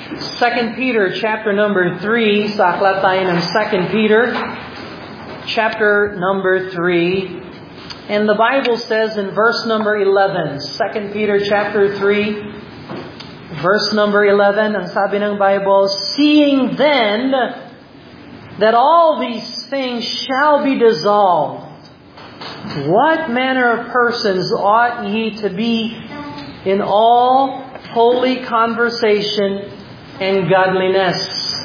2 Peter chapter number 3, sa aklat tayo ng 2 Peter chapter number 3. And the Bible says in verse number 11, 2 Peter chapter 3, verse number 11, ang sabi ng Bible, "Seeing then that all these things shall be dissolved, what manner of persons ought ye to be in all holy conversation and godliness?"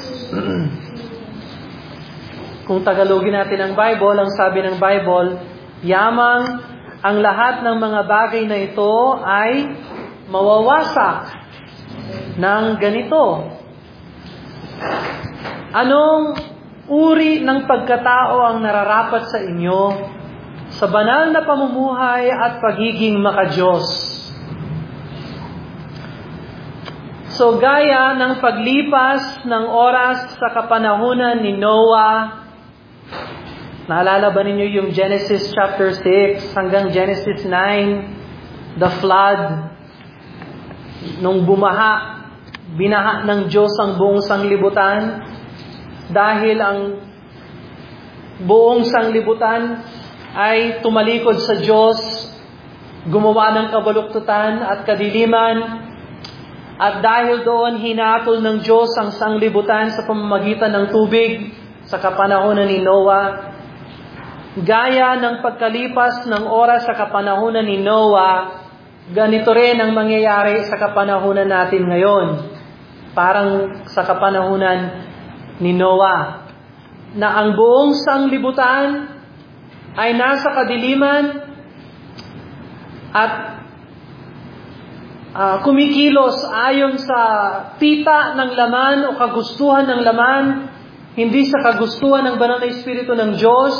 Kung Tagalogin natin ang Bible, ang sabi ng Bible, yamang ang lahat ng mga bagay na ito ay mawawasak ng ganito. Anong uri ng pagkatao ang nararapat sa inyo sa banal na pamumuhay at pagiging makadiyos? So gaya ng paglipas ng oras sa kapanahunan ni Noah, naalala ba ninyo yung Genesis chapter 6 hanggang Genesis 9, the flood, nung binaha ng Diyos ang buong sanglibutan, dahil ang buong sanglibutan ay tumalikod sa Diyos, gumawa ng kabaluktutan at kadiliman. At dahil doon, hinatol ng Diyos ang sanglibutan sa pamamagitan ng tubig sa kapanahunan ni Noah. Gaya ng pagkalipas ng oras sa kapanahunan ni Noah, ganito rin ang mangyayari sa kapanahunan natin ngayon. Parang sa kapanahunan ni Noah, na ang buong sanglibutan ay nasa kadiliman at kumikilos ayon sa pita ng laman o kagustuhan ng laman, hindi sa kagustuhan ng banal na Espiritu ng Diyos.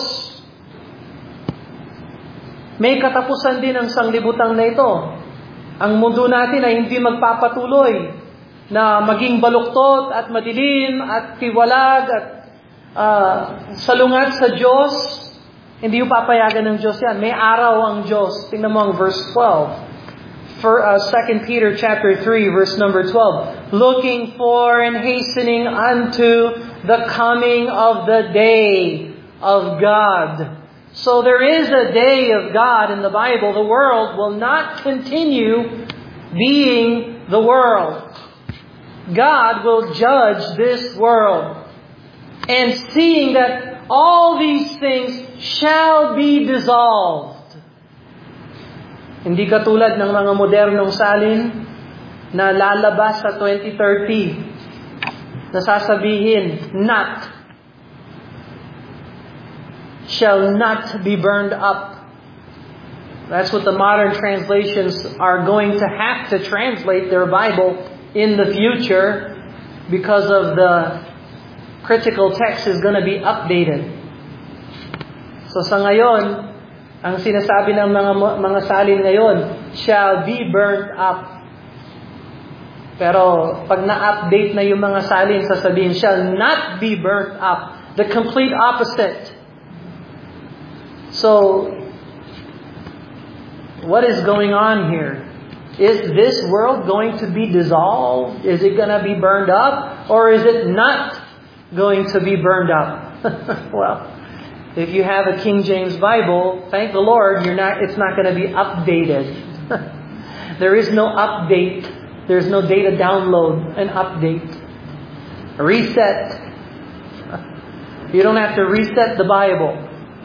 May katapusan din ang sanglibutang na ito. Ang mundo natin ay hindi magpapatuloy na maging baluktot at madilim at tiwalag at salungat sa Diyos. Hindi yung papayagan ng Diyos yan. May araw ang Diyos. Tingnan mo ang verse 12. For 2 Peter chapter 3, verse number 12. "Looking for and hastening unto the coming of the day of God." So there is a day of God in the Bible. The world will not continue being the world. God will judge this world. And seeing that all these things shall be dissolved. Hindi katulad ng mga modernong salin na lalabas sa 2030. Nasasabihin, not. Shall not be burned up. That's what the modern translations are going to have to translate their Bible in the future, because of the critical text is going to be updated. So sa ngayon, ang sinasabi ng mga salin ngayon, shall be burnt up. Pero pag na-update na yung mga salin, sasabihin, shall not be burnt up. The complete opposite. So, what is going on here? Is this world going to be dissolved? Is it going to be burned up? Or is it not going to be burned up? Well, if you have a King James Bible, thank the Lord, it's not going to be updated. There is no update. There's no data download and update. Reset. You don't have to reset the Bible.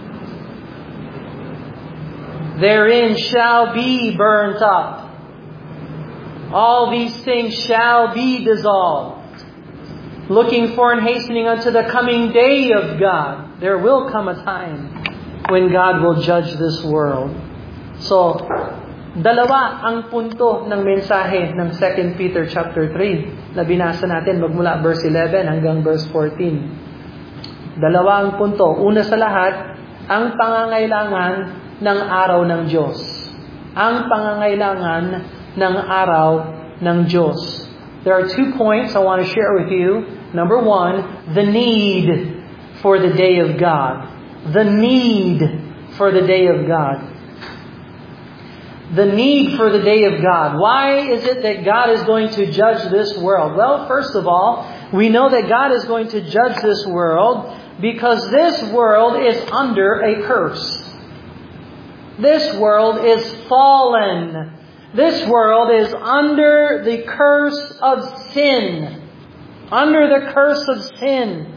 Therein shall be burnt up. All these things shall be dissolved. Looking for and hastening unto the coming day of God. There will come a time when God will judge this world. So, dalawa ang punto ng mensahe ng 2 Peter chapter 3 na binasa natin magmula verse 11 hanggang verse 14. Dalawa ang punto. Una sa lahat, ang pangangailangan ng araw ng Diyos. Ang pangangailangan ng araw ng Diyos. There are 2 points I want to share with you. Number 1, the need for the day of God. The need for the day of God. the need for the day of God. Why is it that God is going to judge this world? Well, first of all, we know that God is going to judge this world because this world is under a curse. This world is fallen. This world is under the curse of sin. Under the curse of sin.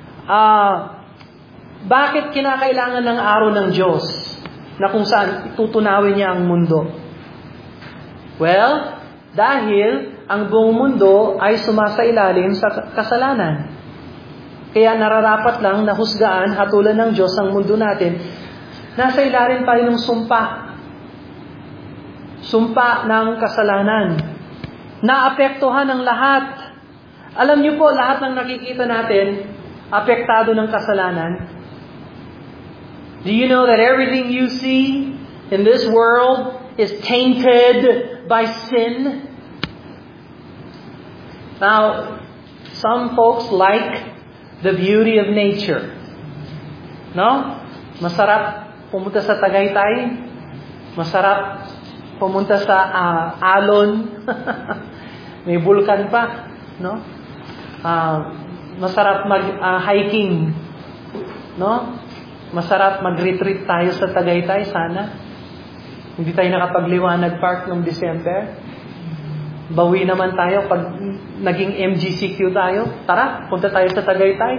Bakit kinakailangan ng araw ng Diyos na kung saan tutunawin niya ang mundo? Well, dahil ang buong mundo ay sumasailalim sa kasalanan. Kaya nararapat lang na husgaan, hatulan ng Diyos ang mundo natin. Nasa ilalim pa rin ng sumpa. Sumpa ng kasalanan. Naapektuhan ng lahat. Alam niyo po, lahat ng nakikita natin, apektado ng kasalanan. Do you know that everything you see in this world is tainted by sin? Now, some folks like the beauty of nature. No? Masarap pumunta sa Tagaytay. Masarap pumunta sa Alon. May bulkan pa. No? Masarap mag-hiking. No? Masarap mag-retreat tayo sa Tagaytay, sana. Hindi tayo nakapagliwanag park noong December. Bawi naman tayo pag naging MGCQ tayo. Tara, punta tayo sa Tagaytay.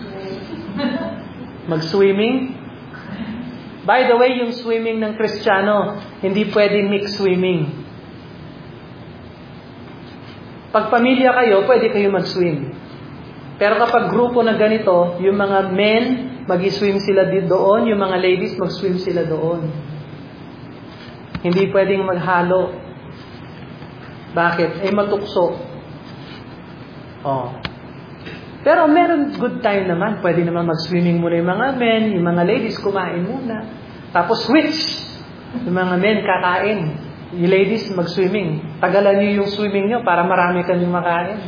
Mag-swimming. By the way, yung swimming ng Kristiyano, hindi pwedeng mix swimming. Pag pamilya kayo, pwede kayo mag-swim. Pero kapag grupo na ganito, yung mga men, mag-swim sila doon, yung mga ladies, mag-swim sila doon. Hindi pwedeng maghalo. Bakit? Matukso. Pero meron good time naman. Pwede naman mag-swimming muna yung mga men, yung mga ladies kumain muna. Tapos switch. Yung mga men kakain. Yung ladies mag-swimming. Tagalan nyo yung swimming nyo para marami kanyang makain.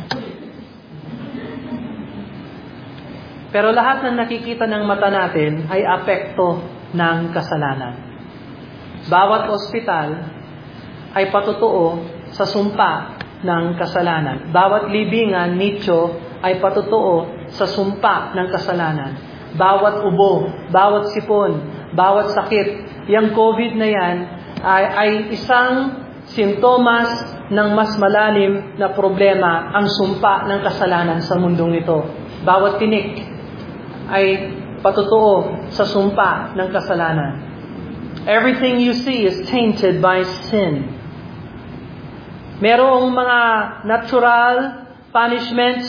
Pero lahat ng nakikita ng mata natin ay apekto ng kasalanan. Bawat ospital ay patutuo sa sumpa ng kasalanan. Bawat libingan, nicho, ay patutuo sa sumpa ng kasalanan. Bawat ubo, bawat sipon, bawat sakit, yung COVID na yan ay isang sintomas ng mas malalim na problema, ang sumpa ng kasalanan sa mundong ito. Bawat tinik ay patutuo sa sumpa ng kasalanan. Everything you see is tainted by sin. Merong mga natural punishments,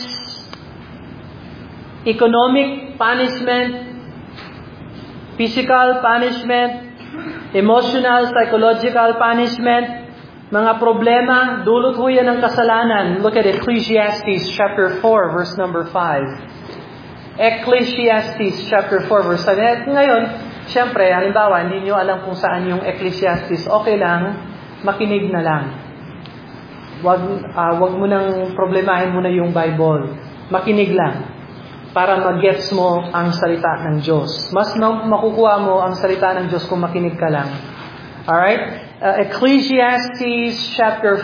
economic punishment, physical punishment, emotional, psychological punishment, mga problema, dulot ho yan ng kasalanan. Look at Ecclesiastes chapter 4, verse number 5. Ecclesiastes chapter 4, verse 5. Ngayon, siyempre, halimbawa, hindi nyo alam kung saan yung Ecclesiastes. Okay lang, makinig na lang. Wag mo nang problemahin mo na yung Bible. Makinig lang para mag-gets mo ang salita ng Diyos. Mas makukuha mo ang salita ng Diyos kung makinig ka lang. Alright? Ecclesiastes chapter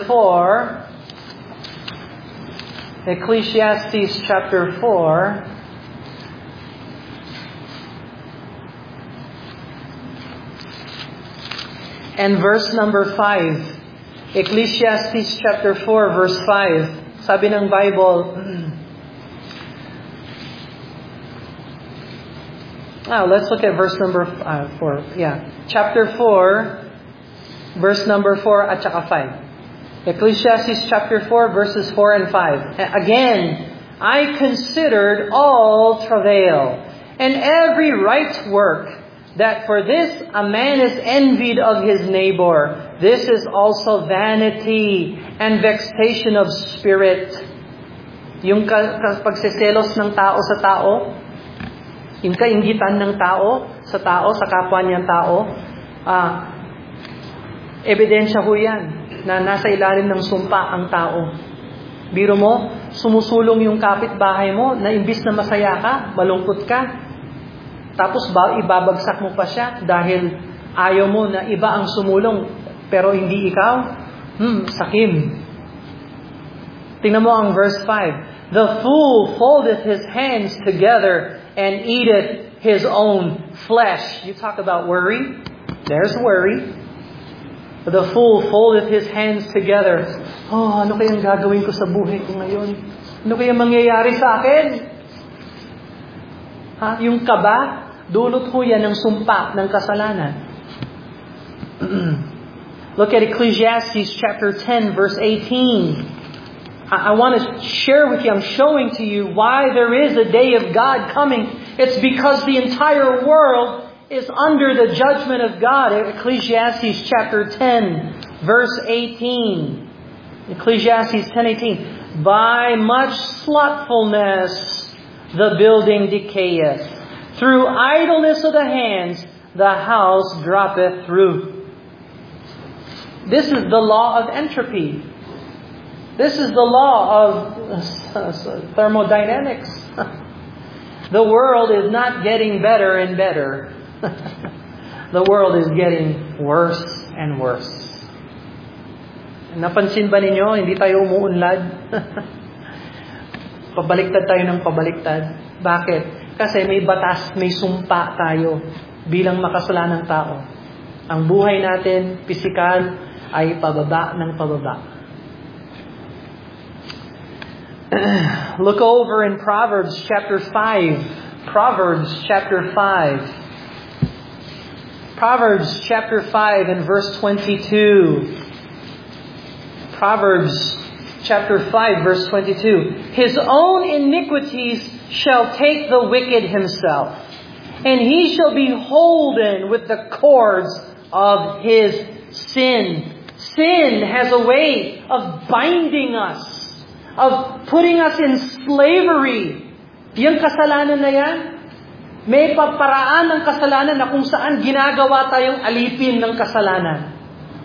4. Ecclesiastes chapter 4. And verse number 5. Ecclesiastes chapter 4 verse 5. Sabi ng Bible, let's look at verse number 4. Yeah. Chapter 4 verse number 4 at saka 5. Ecclesiastes chapter 4 verses 4 and 5. Again, I considered all travail and every right work, that for this a man is envied of his neighbor. This is also vanity and vexation of spirit. Yung pagseselos ng tao sa tao, yung kainggitan ng tao, sa kapwa niyang tao, ebidensya ho yan, na nasa ilalim ng sumpa ang tao. Biro mo, sumusulong yung kapitbahay mo, na imbis na masaya ka, malungkot ka, tapos ibabagsak mo pa siya dahil ayaw mo na iba ang sumulong. pero hindi ikaw, sakim. Tingnan mo ang verse 5. The fool foldeth his hands together and eateth his own flesh. You talk about worry. There's worry. The fool foldeth his hands together. Oh, ano kayang gagawin ko sa buhay ko ngayon? Ano kayang mangyayari sa akin? Yung kaba, dulot ho yan ng sumpa ng kasalanan. Look at Ecclesiastes chapter 10, verse 18. I want to share with you, I'm showing to you why there is a day of God coming. It's because the entire world is under the judgment of God. Ecclesiastes chapter 10, verse 18. Ecclesiastes 10:18. By much slothfulness the building decayeth. Through idleness of the hands the house droppeth through. This is the law of entropy. This is the law of thermodynamics. The world is not getting better and better. The world is getting worse and worse. Napansin ba ninyo, hindi tayo umuunlad? Pabaliktad tayo ng pabaliktad. Bakit? Kasi may batas, may sumpa tayo bilang makasalanang tao. Ang buhay natin, pisikal, ay pababa ng pababa. Look over in Proverbs chapter 5. Proverbs chapter 5. Proverbs chapter 5 and verse 22. Proverbs chapter 5 verse 22. His own iniquities shall take the wicked himself, and he shall be holden with the cords of his sin. Sin has a way of binding us, of putting us in slavery. Yung kasalanan na yan, may paparaan ng kasalanan na kung saan ginagawa tayong alipin ng kasalanan.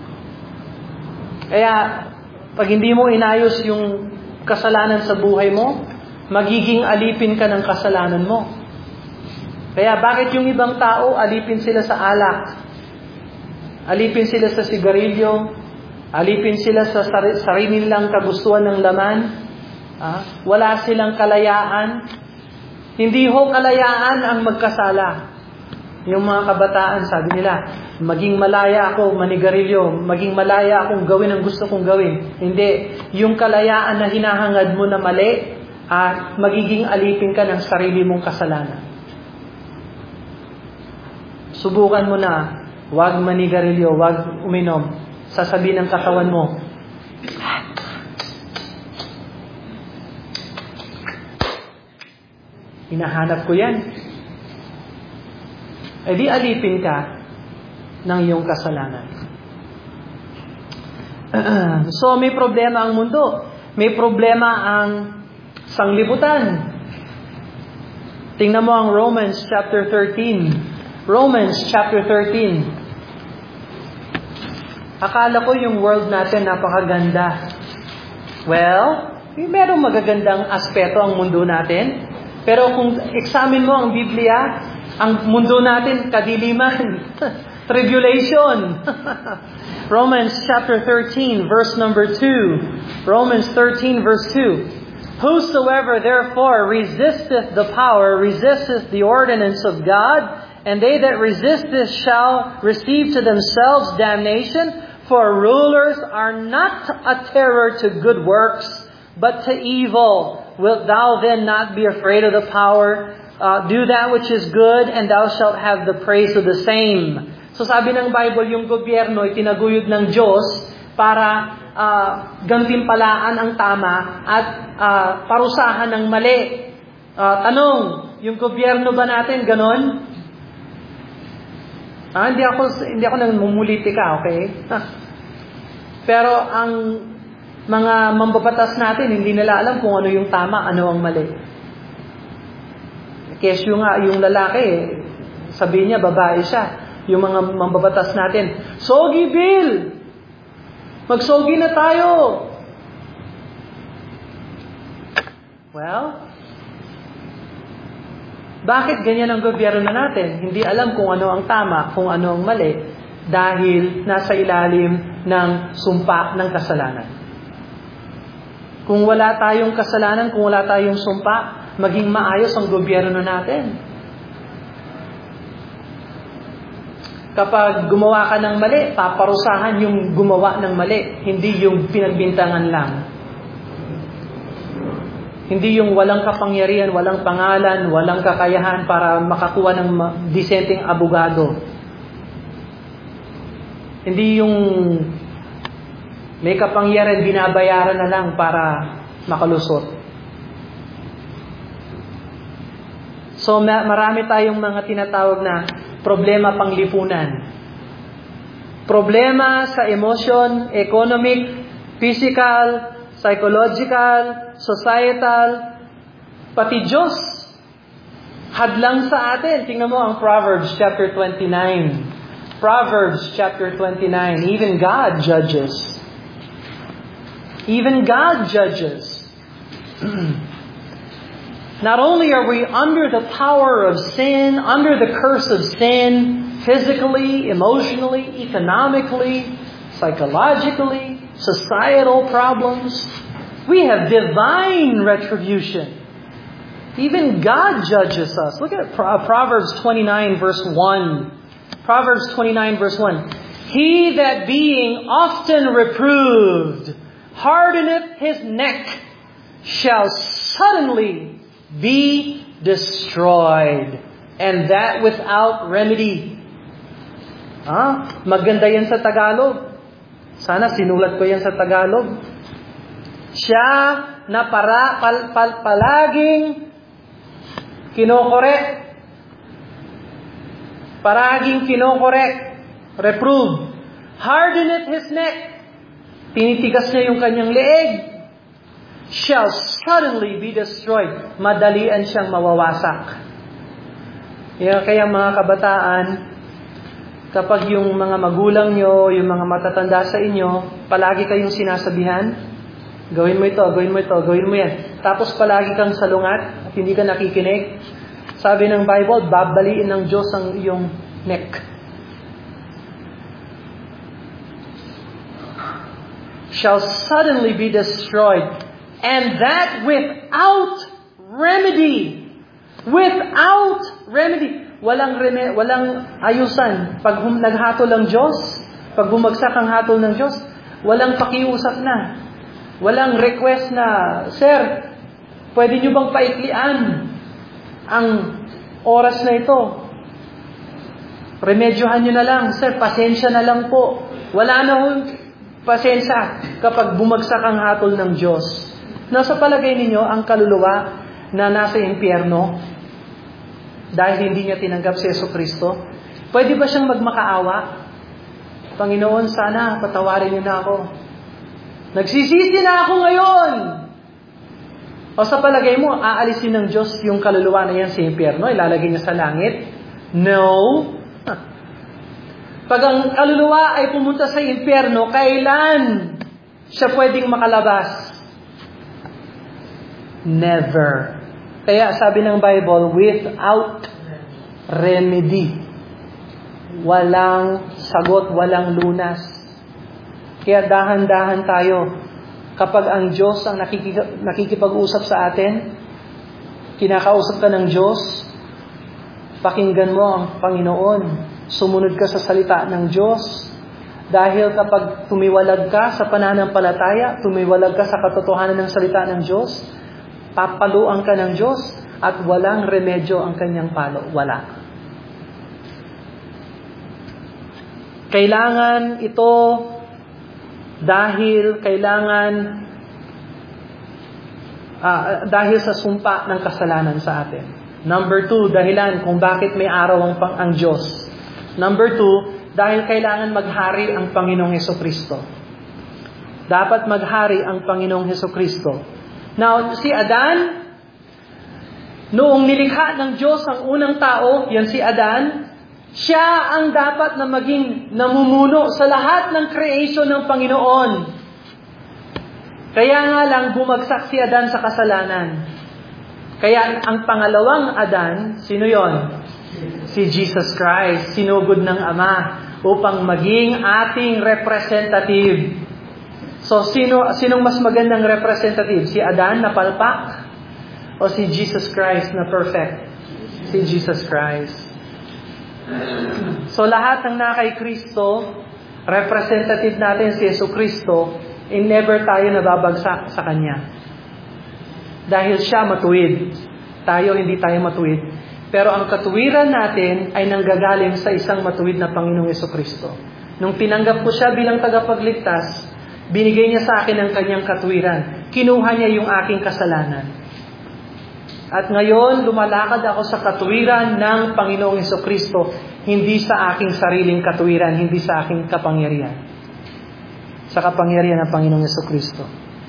Kaya, pag hindi mo inayos yung kasalanan sa buhay mo, magiging alipin ka ng kasalanan mo. Kaya bakit yung ibang tao, alipin sila sa alak, alipin sila sa sigarilyo, alipin sila sa sarili nilang kagustuhan ng laman, wala silang kalayaan. Hindi ho kalayaan ang magkasala. Yung mga kabataan, sabi nila, maging malaya ako manigarilyo, maging malaya akong gawin ang gusto kong gawin. Hindi. Yung kalayaan na hinahangad mo na mali, magiging alipin ka ng sarili mong kasalanan. Subukan mo na, wag manigarilyo, wag uminom. Sasabihin ng katawan mo, hinahanap ko yan. Eh di alipin ka ng iyong kasalanan. So may problema ang mundo. May problema ang sanglibutan. Tingnan mo ang Romans chapter 13. Romans chapter 13. Akala ko yung world natin napakaganda. Well, merong magagandang aspeto ang mundo natin. Pero kung examine mo ang Biblia, ang mundo natin kadiliman, tribulation. Romans chapter 13 verse number 2. Romans 13 verse 2. Whosoever therefore resisteth the power, resisteth the ordinance of God, and they that resist this shall receive to themselves damnation. For rulers are not a terror to good works, but to evil. Wilt thou then not be afraid of the power? Do that which is good, and thou shalt have the praise of the same. So sabi ng Bible, yung gobyerno ay tinaguyod ng Diyos para gantimpalaan ang tama at parusahan ng mali. Tanong, yung gobyerno ba natin ganon? Hindi ako namumulitika, okay? Pero ang mga mambabatas natin, hindi nila alam kung ano yung tama, ano ang mali. Kesyo nga, yung lalaki, sabihin niya, babae siya. Yung mga mambabatas natin, Sogi Bill! Magsogi na tayo! Well, bakit ganyan ang gobyerno natin? Hindi alam kung ano ang tama, kung ano ang mali, dahil nasa ilalim ng sumpa ng kasalanan. Kung wala tayong kasalanan, kung wala tayong sumpa, maging maayos ang gobyerno natin. Kapag gumawa ka ng mali, paparusahan yung gumawa ng mali, hindi yung pinagbintangan lang. Hindi yung walang kapangyarihan, walang pangalan, walang kakayahan para makakuha ng disenteng abogado. Hindi yung may kapangyarihan, binabayaran na lang para makalusot. So marami tayong mga tinatawag na problema panglipunan. Problema sa emotion, economic, physical, psychological, societal, pati Diyos. Hadlang sa atin. Tingnan mo ang Proverbs chapter 29. Proverbs chapter 29. Even God judges. Even God judges. Not only are we under the power of sin, under the curse of sin, physically, emotionally, economically, psychologically, societal problems, we have divine retribution. Even God judges us. Look at Proverbs 29 verse 1. Proverbs 29 verse 1. He that being often reproved hardeneth his neck shall suddenly be destroyed, and that without remedy. Maganda yan sa Tagalog. Sana sinulat ko yan sa Tagalog. Siya na palaging kinokorek. Paraging kinokorek. Reprove. Hardeneth his neck. Tinitigas niya yung kanyang leeg. Shall suddenly be destroyed. Madalian siyang mawawasak. Kaya mga kabataan, kapag yung mga magulang nyo, yung mga matatanda sa inyo, palagi kayong sinasabihan, gawin mo ito, gawin mo ito, gawin mo yan. Tapos palagi kang salungat at hindi ka nakikinig. Sabi ng Bible, babaliin ng Diyos ang iyong neck. Shall suddenly be destroyed. And that without remedy. Without remedy. Walang ayusan. Pag naghatol ang Diyos, pag bumagsak ang hatol ng Diyos, walang pakiusap na. Walang request na, Sir, pwede nyo bang paiklian ang oras na ito? Remedyohan nyo na lang. Sir, pasensya na lang po. Wala na pasensya kapag bumagsak ang hatol ng Diyos. Nasa palagay ninyo ang kaluluwa na nasa impyerno dahil hindi niya tinanggap si Jesucristo? Pwede ba siyang magmakaawa? Panginoon, sana patawarin niyo na ako. Nagsisisi na ako ngayon. O sa palagay mo, aalisin ng Diyos yung kaluluwa na yan sa impyerno? Ilalagay niya sa langit? No. Pag ang kaluluwa ay pumunta sa impyerno, kailan siya pwedeng makalabas? Never. Kaya sabi ng Bible, without remedy. Walang sagot, walang lunas. Kaya dahan-dahan tayo. Kapag ang Diyos ang nakikipag-usap sa atin, kinakausap ka ng Diyos, pakinggan mo ang Panginoon. Sumunod ka sa salita ng Diyos. Dahil kapag tumiwalag ka sa pananampalataya, tumiwalag ka sa katotohanan ng salita ng Diyos, papaluan ka ng Diyos at walang remedyo ang kanyang palo. Wala. Kailangan ito dahil sa sumpa ng kasalanan sa atin. Number 2, dahilan kung bakit may araw ang Diyos. Number 2, dahil kailangan maghari ang Panginoong Hesukristo. Dapat maghari ang Panginoong Hesukristo. Now, si Adan, noong nilikha ng Diyos ang unang tao, yan si Adan, siya ang dapat na maging namumuno sa lahat ng creation ng Panginoon. Kaya nga lang bumagsak si Adan sa kasalanan. Kaya ang pangalawang Adan, sino yon? Si Jesus Christ, sinugod ng Ama. upang maging ating representative. So, sinong mas magandang representative? Si Adan na palpak? O si Jesus Christ na perfect? Si Jesus Christ. So, lahat ng nakay Kristo, representative natin si Yesu Kristo, never tayo nababagsak sa Kanya. Dahil siya matuwid. Tayo, hindi tayo matuwid. Pero ang katuwiran natin ay nanggagaling sa isang matuwid na Panginoong Jesucristo. Nung tinanggap ko siya bilang tagapagligtas, binigay niya sa akin ang kanyang katuwiran. Kinuha niya yung aking kasalanan. At ngayon, lumalakad ako sa katuwiran ng Panginoong Jesucristo, hindi sa aking sariling katuwiran, hindi sa aking kapangyarihan. Sa kapangyarihan ng Panginoong Jesucristo.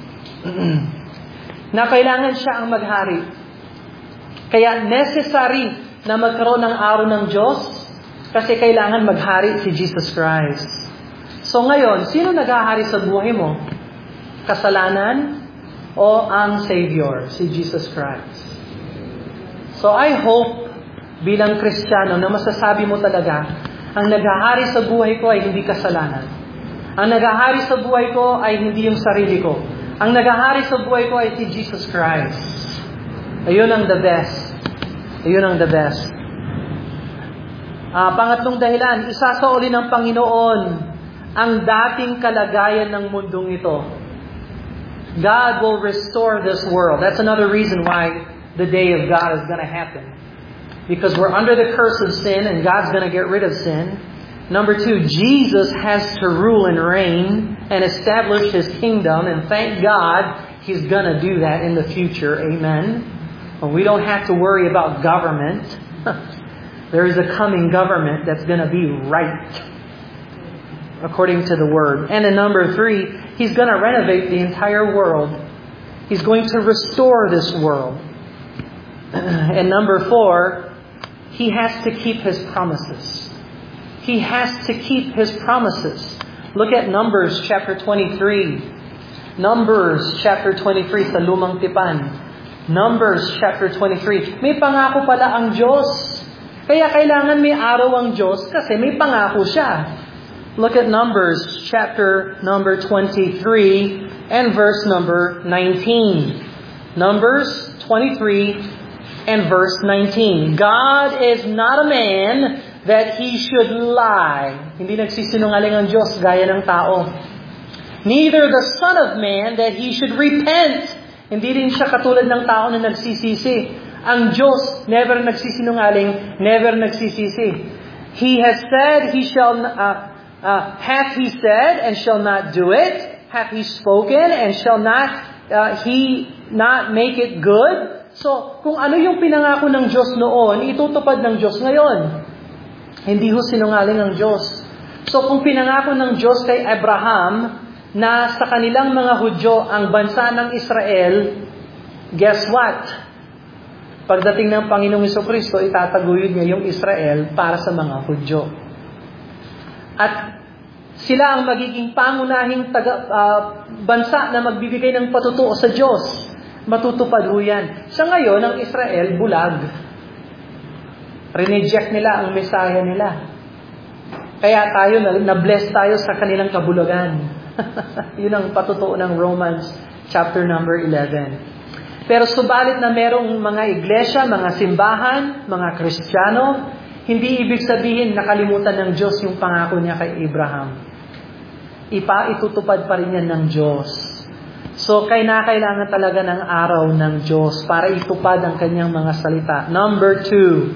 Na kailangan siya ang maghari. Kaya necessary na magkaroon ng araw ng Diyos kasi kailangan maghari si Jesus Christ. So ngayon, sino naghahari sa buhay mo? Kasalanan o ang Savior, si Jesus Christ? So I hope bilang Kristiyano na masasabi mo talaga, ang naghahari sa buhay ko ay hindi kasalanan. Ang naghahari sa buhay ko ay hindi yung sarili ko. Ang naghahari sa buhay ko ay si Jesus Christ. Ayun ang the best. Ayun ang the best. Pangatlong dahilan, isasauli ng Panginoon ang dating kalagayan ng mundong ito. God will restore this world. That's another reason why the day of God is going to happen. Because we're under the curse of sin and God's going to get rid of sin. Number 2, Jesus has to rule and reign and establish His kingdom. And thank God He's going to do that in the future. Amen. We don't have to worry about government. There is a coming government that's going to be right, according to the Word. And in number 3, He's going to renovate the entire world. He's going to restore this world. And number 4, He has to keep His promises. He has to keep His promises. Look at Numbers chapter 23. Numbers chapter 23 sa Lumang Tipan. Numbers chapter 23. May pangako pala ang Diyos. Kaya kailangan may araw ang Diyos kasi may pangako siya. Look at Numbers chapter number 23 and verse number 19. Numbers 23 and verse 19. God is not a man that He should lie. Hindi nagsisinungaling ang Diyos gaya ng tao. Neither the Son of Man that He should repent. Hindi rin siya katulad ng tao na nagsisisi. Ang Diyos never nagsisinungaling, never nagsisisi. He has said, hath He said and shall not do it? Hath He spoken and shall not He not make it good? So, kung ano yung pinangako ng Diyos noon, itutupad ng Diyos ngayon. Hindi ho sinungaling ang Diyos. So, kung pinangako ng Diyos kay Abraham na sa kanilang mga Hudyo ang bansa ng Israel, guess what? Pagdating ng Panginoong Jesucristo, itataguyod niya yung Israel para sa mga Hudyo. At sila ang magiging pangunahing bansa na magbibigay ng patutuo sa Diyos. Matutupad ho yan. Sa ngayon, ang Israel, bulag. Reneject nila ang Messiah nila. Kaya tayo, na-bless tayo sa kanilang kabulagan. Yun ang patutuo ng Romans chapter number 11. Pero subalit na merong mga iglesia, mga simbahan, mga Kristiyano, hindi ibig sabihin nakalimutan ng Diyos yung pangako niya kay Abraham. Itutupad pa rin yan ng Diyos. So, kailangan talaga ng araw ng Diyos para itupad ang kanyang mga salita. Number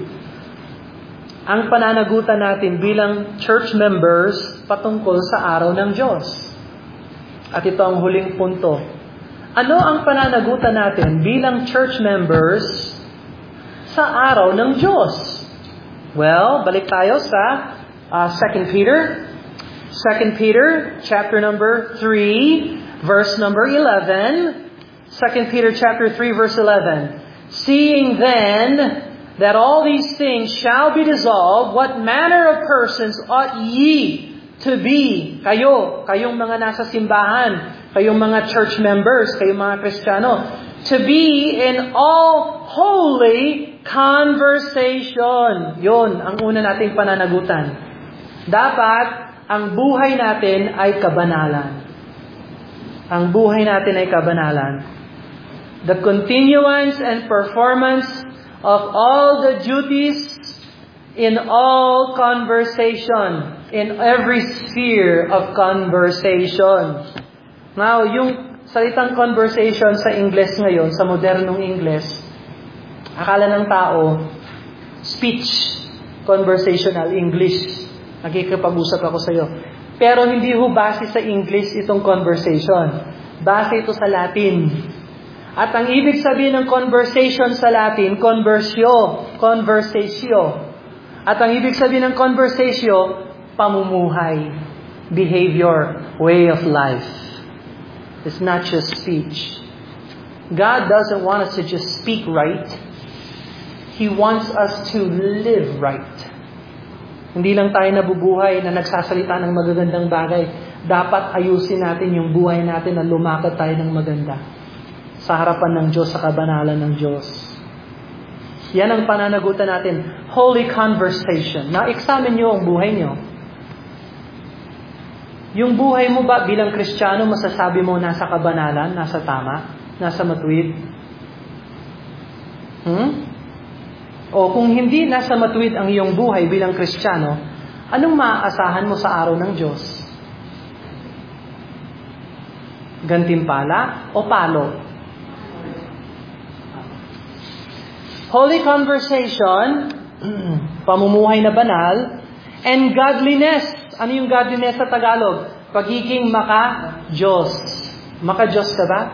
2, ang pananagutan natin bilang church members patungkol sa araw ng Diyos. At ito ang huling punto. Ano ang pananagutan natin bilang church members sa araw ng Diyos? Well, balik tayo sa 2 Peter. 2 Peter chapter number 3, verse number 11. 2 Peter chapter 3, verse 11. Seeing then that all these things shall be dissolved, what manner of persons ought ye to be? Kayong mga nasa simbahan, kayong mga church members, kayong mga Kristiyano, to be in all holy conversation. Yun, ang una nating pananagutan. Dapat ang buhay natin ay kabanalan. Ang buhay natin ay kabanalan. The continuance and performance of all the duties in all conversation, in every sphere of conversation. Now, yung salitang conversation sa English ngayon, sa modernong English, akala ng tao, speech, conversational English. Nakikipag-usap ako sa iyo. Pero hindi ho base sa English itong conversation. Base ito sa Latin. At ang ibig sabihin ng conversation sa Latin, conversio. At ang ibig sabihin ng conversio, pamumuhay, behavior, way of life. It's not just speech. God doesn't want us to just speak right. He wants us to live right. Hindi lang tayo nabubuhay na nagsasalita ng magagandang bagay. Dapat ayusin natin yung buhay natin na lumakad tayo ng maganda sa harapan ng Diyos, sa kabanalan ng Diyos. Yan ang pananagutan natin. Holy conversation. Na-examine nyo ang buhay nyo. Yung buhay mo ba bilang Kristiyano, masasabi mo nasa kabanalan, nasa tama, nasa matuwid? O kung hindi nasa matuwid ang iyong buhay bilang Kristiyano, anong maaasahan mo sa araw ng Diyos? Gantimpala o palo? Holy conversation, pamumuhay na banal, and godliness. Ano yung godliness sa Tagalog? Pagiging maka-Diyos. Maka-Diyos ka ba?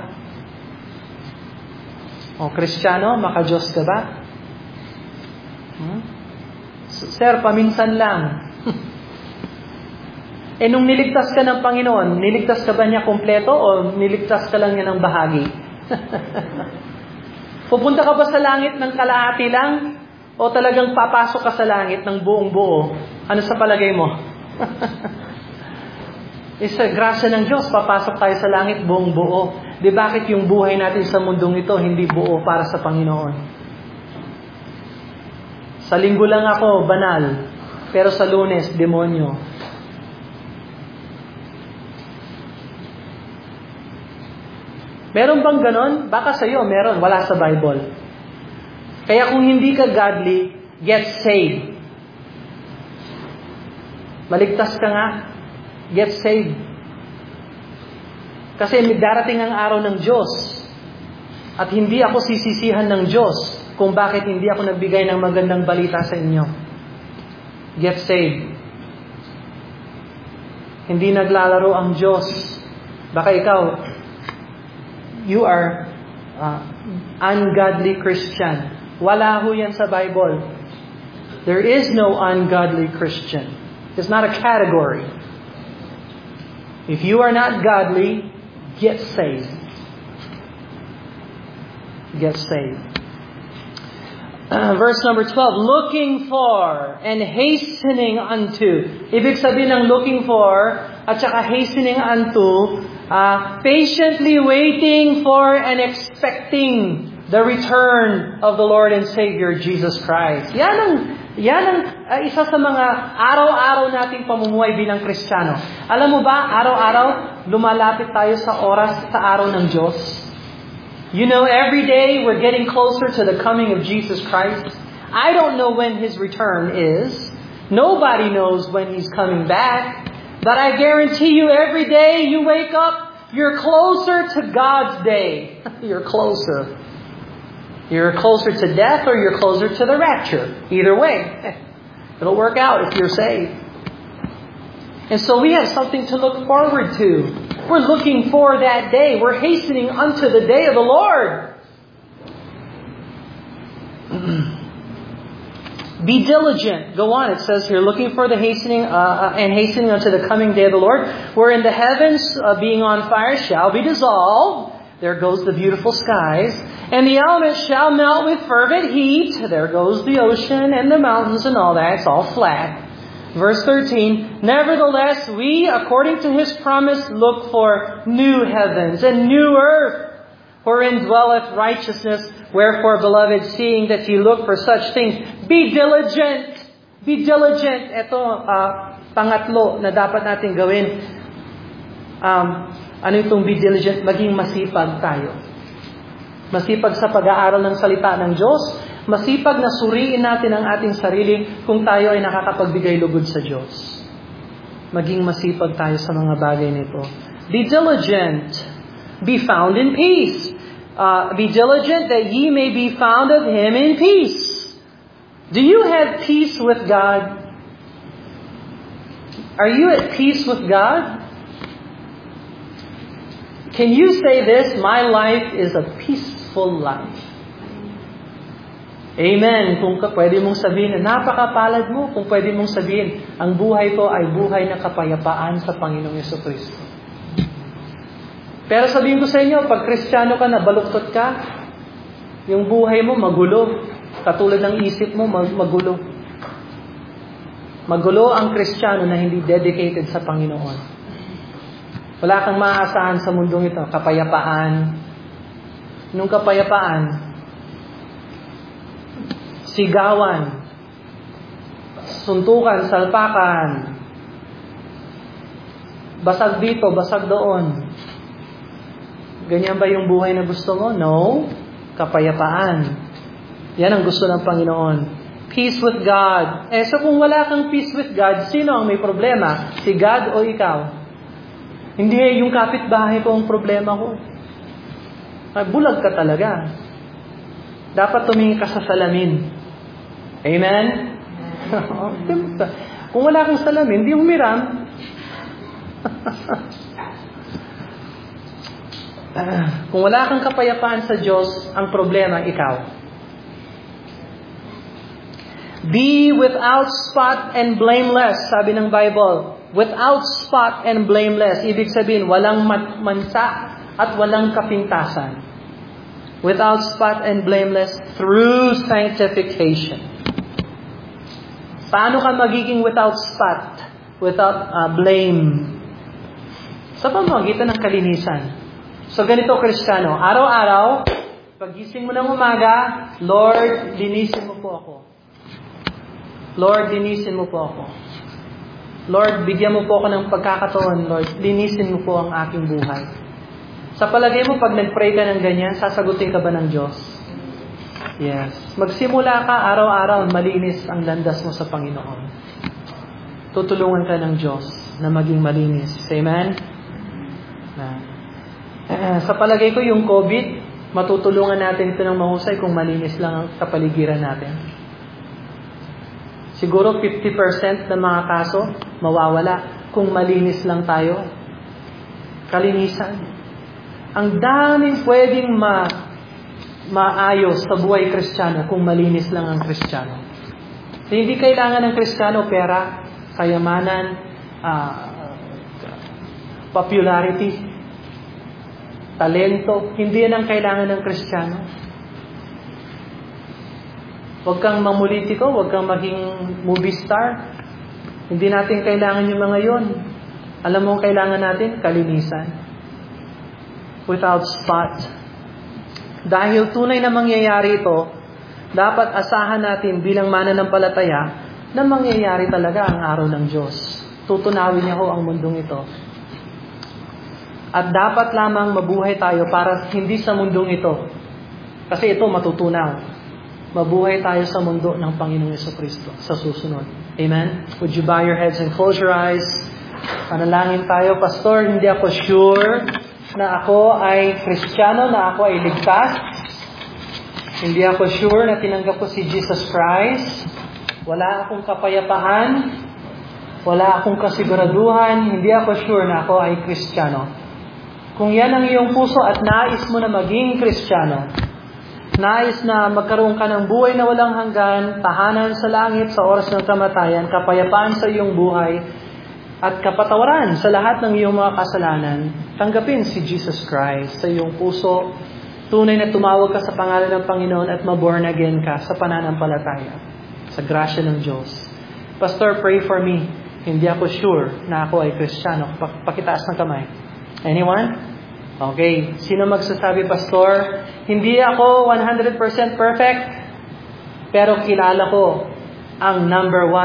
O Kristiyano, maka-Diyos ka ba? Sir, paminsan lang. Nung niligtas ka ng Panginoon, niligtas ka ba niya kompleto o niligtas ka lang niya ng bahagi? Pupunta ka ba sa langit ng kalahati lang? O talagang papasok ka sa langit ng buong buo? Ano sa palagay mo? Sa grasya ng Diyos, papasok tayo sa langit buong buo. Di bakit yung buhay natin sa mundong ito hindi buo para sa Panginoon? Sa linggo lang ako, banal. Pero sa Lunes, demonyo. Meron bang ganon? Baka sa iyo, meron. Wala sa Bible. Kaya kung hindi ka godly, get saved. Maligtas ka nga, get saved. Kasi may darating ang araw ng Diyos. At hindi ako sisisihan ng Diyos kung bakit hindi ako nagbigay ng magandang balita sa inyo. Get saved. Hindi naglalaro ang Diyos. Baka ikaw, you are ungodly Christian. Wala ho yan sa Bible. There is no ungodly Christian. It's not a category. If you are not godly, get saved. Get saved. Verse number 12, looking for and hastening unto. Ibig sabihin ng looking for at saka hastening unto, patiently waiting for and expecting the return of the Lord and Savior Jesus Christ. Yan ang isa sa mga araw-araw nating pamumuhay bilang Kristiyano. Alam mo ba, araw-araw lumalapit tayo sa oras, sa araw ng Diyos. You know, every day we're getting closer to the coming of Jesus Christ. I don't know when His return is. Nobody knows when He's coming back. But I guarantee you, every day you wake up, you're closer to God's day. You're closer. You're closer to death or you're closer to the rapture. Either way, it'll work out if you're saved. And so we have something to look forward to. We're looking for that day. We're hastening unto the day of the Lord. Be diligent. Go on. It says here, looking for the hastening and hastening unto the coming day of the Lord. Wherein the heavens, being on fire, shall be dissolved. There goes the beautiful skies. And the elements shall melt with fervent heat. There goes the ocean and the mountains and all that. It's all flat. Verse 13, nevertheless, we, according to His promise, look for new heavens and new earth, wherein dwelleth righteousness. Wherefore, beloved, seeing that ye look for such things, be diligent. Be diligent. Ito, Pangatlo na dapat natin gawin, ano itong be diligent? Maging masipag tayo. Masipag sa pag-aaral ng salita ng Diyos. Masipag na suriin natin ang ating sarili kung tayo ay nakakapagbigay lugod sa Diyos. Maging masipag tayo sa mga bagay nito. Be diligent. Be found in peace. Be diligent that ye may be found of Him in peace. Do you have peace with God? Are you at peace with God? Can you say this? My life is a peaceful life. Amen. Kung pwede mong sabihin, napakapalad mo kung pwede mong sabihin, ang buhay ko ay buhay na kapayapaan sa Panginoong Jesucristo. Pero sabihin ko sa inyo, pag Kristiyano ka na, baluktot ka, yung buhay mo magulo. Katulad ng isip mo, magulo. Magulo ang Kristiyano na hindi dedicated sa Panginoon. Wala kang maaasahan sa mundong ito. Kapayapaan. Nung kapayapaan, sigawan, suntukan, salpakan, basag dito, basag doon. Ganyan ba yung buhay na gusto mo? No. Kapayapaan. Yan ang gusto ng Panginoon. Peace with God. So kung wala kang peace with God, sino ang may problema? Si God o ikaw? Hindi yung kapitbahay ko ang problema ko. Ay, bulag ka talaga. Dapat tumingin ka sa salamin. Amen? Kung wala kang salamin, hindi humiram. Kung wala kang kapayapaan sa Diyos, ang problema, ikaw. Be without spot and blameless, sabi ng Bible. Without spot and blameless. Ibig sabihin, walang mansa at walang kapintasan. Without spot and blameless through sanctification. Paano ka magiging without spot, without blame? Sa pamamagitan ng kalinisan. So ganito, Kristiyano, araw-araw, pagising mo ng umaga, Lord, linisin mo po ako. Lord, linisin mo po ako. Lord, bigyan mo po ako ng pagkakataon. Lord, linisin mo po ang aking buhay. Sa palagay mo, pag nag-pray ka ng ganyan, sasagutin ka ba ng Diyos? Yes. Magsimula ka araw-araw, malinis ang landas mo sa Panginoon. Tutulungan ka ng Diyos na maging malinis. Amen? Sa palagay ko, yung COVID, matutulungan natin ito ng mahusay kung malinis lang ang kapaligiran natin. Siguro 50% ng mga kaso mawawala kung malinis lang tayo. Kalinisan. Ang daming pwedeng maayos sa buhay Kristiyano kung malinis lang ang Kristiyano. So, hindi kailangan ng Kristiyano pera, kayamanan, popularity, talento. Hindi yan ang kailangan ng Kristiyano. Huwag kang mamulitiko, huwag kang maging movie star. Hindi natin kailangan yung mga yon. Alam mo ang kailangan natin? Kalinisan. Without spot. Dahil tunay na mangyayari ito, dapat asahan natin bilang mananampalataya na mangyayari talaga ang araw ng Diyos. Tutunawin niya ho ang mundong ito. At dapat lamang mabuhay tayo para hindi sa mundong ito. Kasi ito matutunaw. Mabuhay tayo sa mundo ng Panginoong Jesucristo sa susunod. Amen? Would you bow your heads and close your eyes? Panalangin tayo. Pastor, hindi ako sure na ako ay Kristiyano, na ako ay ligtas. Hindi ako sure na tinanggap ko si Jesus Christ. Wala akong kapayapaan. Wala akong kasiguraduhan. Hindi ako sure na ako ay Kristiyano. Kung yan ang iyong puso at nais mo na maging Kristiyano, nais na magkaroon ka ng buhay na walang hanggan, tahanan sa langit sa oras ng kamatayan, kapayapaan sa iyong buhay, at kapatawaran sa lahat ng iyong mga kasalanan, tanggapin si Jesus Christ sa iyong puso. Tunay na tumawag ka sa pangalan ng Panginoon at maborn again ka sa pananampalataya, sa grasya ng Diyos. Pastor, pray for me. Hindi ako sure na ako ay Kristiyano. Pakitaas ng kamay. Anyone? Okay. Sino magsasabi, Pastor? Hindi ako 100% perfect, pero kilala ko ang number 1 at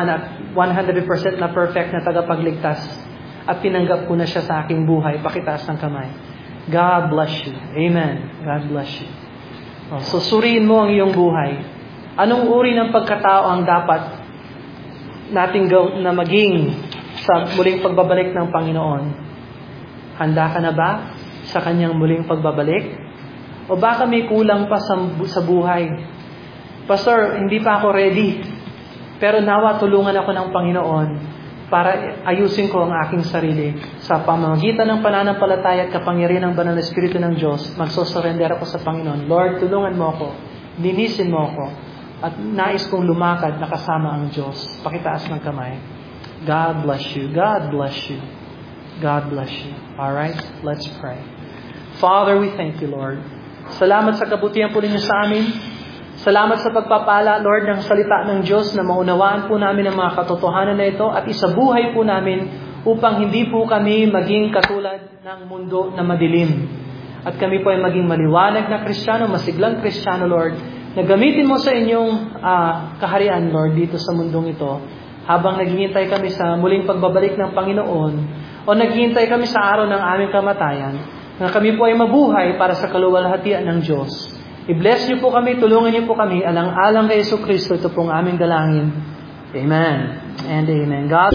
100% na perfect na tagapagligtas at tinanggap ko na siya sa aking buhay. Pakitaas ng kamay. God bless you. Amen. God bless you. So suriin mo ang iyong buhay. Anong uri ng pagkatao ang dapat nating na maging sa muling pagbabalik ng Panginoon? Handa ka na ba sa kanyang muling pagbabalik? O baka may kulang pa sa buhay? Pastor, hindi pa ako ready. Pero nawa tulungan ako ng Panginoon para ayusin ko ang aking sarili. Sa pamamagitan ng pananampalataya at kapangyarihan ng Banal na Espiritu ng Diyos, magsosurrender ako sa Panginoon. Lord, tulungan mo ako. Linisin mo ako. At nais kong lumakad na kasama ang Diyos. Pakitaas ng kamay. God bless you. God bless you. God bless you. Alright? Let's pray. Father, we thank you, Lord. Salamat sa kabutihan po ninyo sa amin. Salamat sa pagpapala, Lord, ng salita ng Diyos na maunawaan po namin ang mga katotohanan na ito at isabuhay po namin upang hindi po kami maging katulad ng mundo na madilim. At kami po ay maging maliwanag na Kristiyano, masiglang Kristiyano, Lord, na gamitin mo sa inyong kaharian, Lord, dito sa mundong ito habang naghihintay kami sa muling pagbabalik ng Panginoon o naghihintay kami sa araw ng aming kamatayan na kami po ay mabuhay para sa kaluwalhatian ng Diyos. I-bless niyo po kami, tulungan niyo po kami, alang-alang kay Yesu Kristo, ito pong aming dalangin. Amen and amen. God